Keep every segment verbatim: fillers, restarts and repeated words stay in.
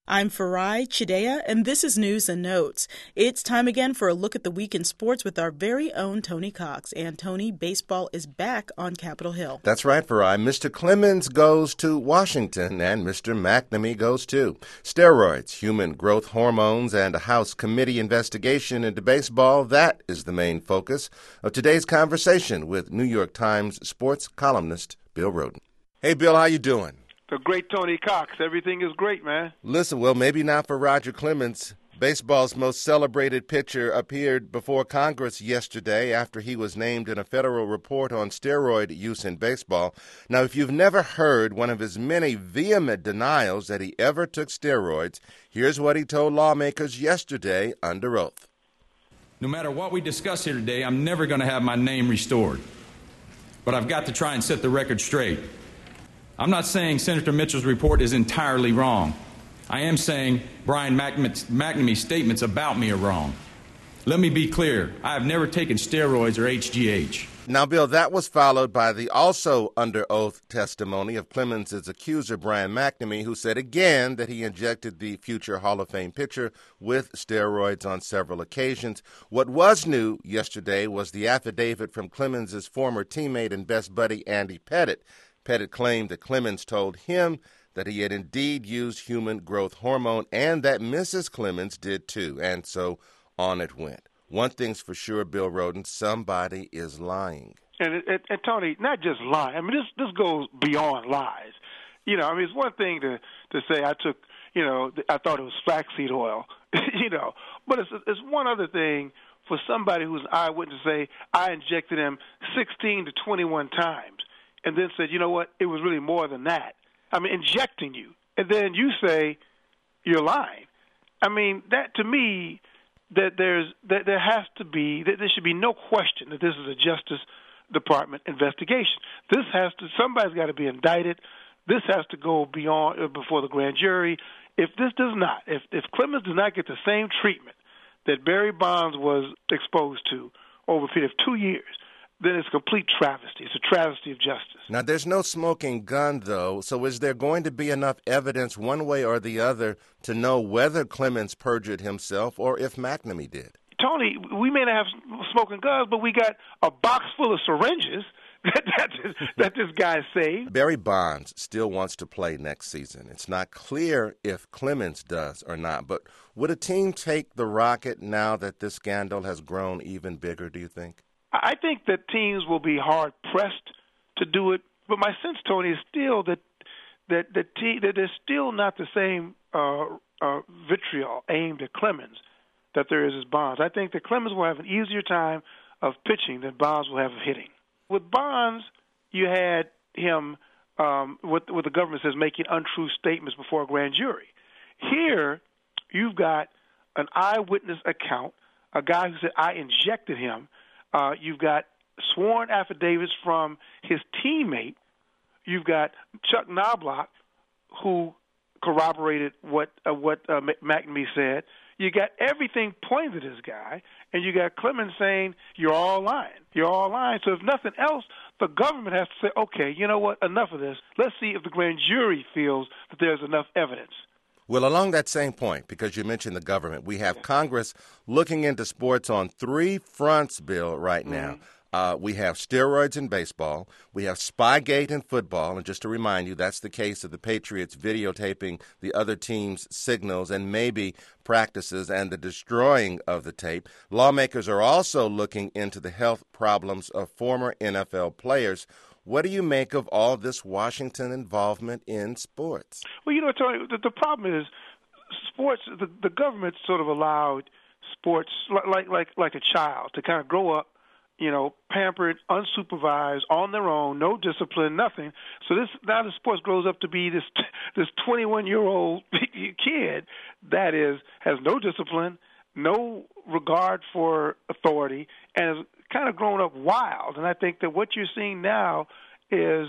I'm Farai Chidea, and this is News and Notes. It's time again for a look at the week in sports with our very own Tony Cox. And Tony, baseball is back on Capitol Hill. That's right, Farai. Mister Clemens goes to Washington, and Mister McNamee goes too. Steroids, human growth hormones, and a House committee investigation into baseball, that is the main focus of today's conversation with New York Times sports columnist Bill Rhoden. Hey, Bill, how you doing? The great Tony Cox. Everything is great, man. Listen, well, maybe not for Roger Clemens. Baseball's most celebrated pitcher appeared before Congress yesterday after he was named in a federal report on steroid use in baseball. Now, if you've never heard one of his many vehement denials that he ever took steroids, here's what he told lawmakers yesterday under oath. No matter what we discuss here today, I'm never going to have my name restored. But I've got to try and set the record straight. I'm not saying Senator Mitchell's report is entirely wrong. I am saying Brian McNamee's statements about me are wrong. Let me be clear. I have never taken steroids or H G H. Now, Bill, that was followed by the also under oath testimony of Clemens' accuser, Brian McNamee, who said again that he injected the future Hall of Fame pitcher with steroids on several occasions. What was new yesterday was the affidavit from Clemens' former teammate and best buddy, Andy Pettitte. Pettitte claimed that Clemens told him that he had indeed used human growth hormone and that Missus Clemens did too, and so on it went. One thing's for sure, Bill Rhoden, somebody is lying. And, and, and Tony, not just lying. I mean, this this goes beyond lies. You know, I mean, it's one thing to, to say I took, you know, I thought it was flaxseed oil, you know, but it's it's one other thing for somebody who's an eyewitness to say I injected him sixteen to twenty-one times. And then said, you know what, it was really more than that. I mean, injecting you. And then you say you're lying. I mean, that to me, that there's that there has to be, that there should be no question that this is a Justice Department investigation. This has to, somebody's got to be indicted. This has to go beyond, uh, before the grand jury. If this does not, if, if Clemens does not get the same treatment that Barry Bonds was exposed to over a period of two years, then it's a complete travesty. It's a travesty of justice. Now, there's no smoking gun, though, so is there going to be enough evidence one way or the other to know whether Clemens perjured himself or if McNamee did? Tony, we may not have smoking guns, but we got a box full of syringes that, that, that this guy saved. Barry Bonds still wants to play next season. It's not clear if Clemens does or not, but would a team take the Rocket now that this scandal has grown even bigger, do you think? I think that teams will be hard-pressed to do it, but my sense, Tony, is still that that that, te- that there's still not the same uh, uh, vitriol aimed at Clemens that there is as Bonds. I think that Clemens will have an easier time of pitching than Bonds will have of hitting. With Bonds, you had him, um, what, what the government says, making untrue statements before a grand jury. Here, you've got an eyewitness account, a guy who said, I injected him. Uh, you've got sworn affidavits from his teammate. You've got Chuck Knobloch, who corroborated what uh, what uh, McNamee said. You got everything pointed at this guy, and you got Clemens saying, you're all lying. You're all lying. So if nothing else, the government has to say, okay, you know what, enough of this. Let's see if the grand jury feels that there's enough evidence. Well, along that same point, because you mentioned the government, we have Congress looking into sports on three fronts, Bill, right now. Mm-hmm. Uh, we have steroids in baseball. We have Spygate in football. And just to remind you, that's the case of the Patriots videotaping the other team's signals and maybe practices and the destroying of the tape. Lawmakers are also looking into the health problems of former N F L players. What do you make of all this Washington involvement in sports? Well, you know, Tony, the, the problem is sports, the, the government sort of allowed sports like, like, like a child to kind of grow up, you know, pampered, unsupervised, on their own, no discipline, nothing. So this now the sports grows up to be this this twenty-one-year-old kid that is has no discipline, no regard for authority, and has kind of grown up wild. And I think that what you're seeing now is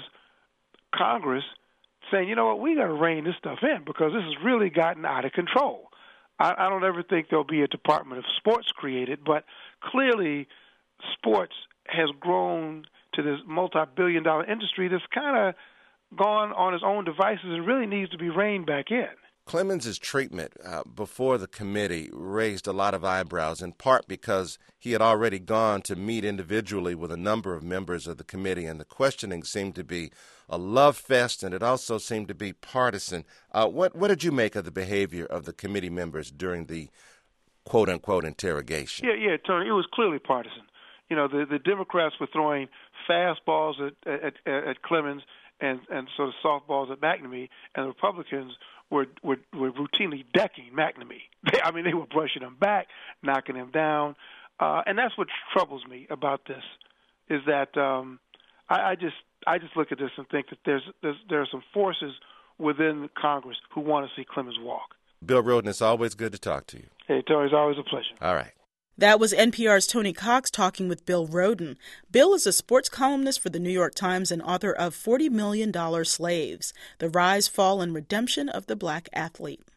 Congress saying, you know what, we got to rein this stuff in because this has really gotten out of control. I, I don't ever think there'll be a Department of Sports created, but clearly sports has grown to this multi-billion dollar industry that's kind of gone on its own devices and really needs to be reined back in. Clemens' treatment uh, before the committee raised a lot of eyebrows, in part because he had already gone to meet individually with a number of members of the committee, and the questioning seemed to be a love fest, and it also seemed to be partisan. Uh, what, what did you make of the behavior of the committee members during the quote-unquote interrogation? Yeah, yeah, Tony, it was clearly partisan. You know, the, the Democrats were throwing fastballs at, at, at Clemens and, and sort of softballs at McNamee, and the Republicans were, were, were routinely decking McNamee. They, I mean, they were brushing him back, knocking him down. Uh, and that's what troubles me about this, is that um, I, I just I just look at this and think that there's, there's there are some forces within Congress who want to see Clemens walk. Bill Rhoden, it's always good to talk to you. Hey, Tony, it's always a pleasure. All right. That was N P R's Tony Cox talking with Bill Rhoden. Bill is a sports columnist for the New York Times and author of forty million dollars Slaves, The Rise, Fall, and Redemption of the Black Athlete.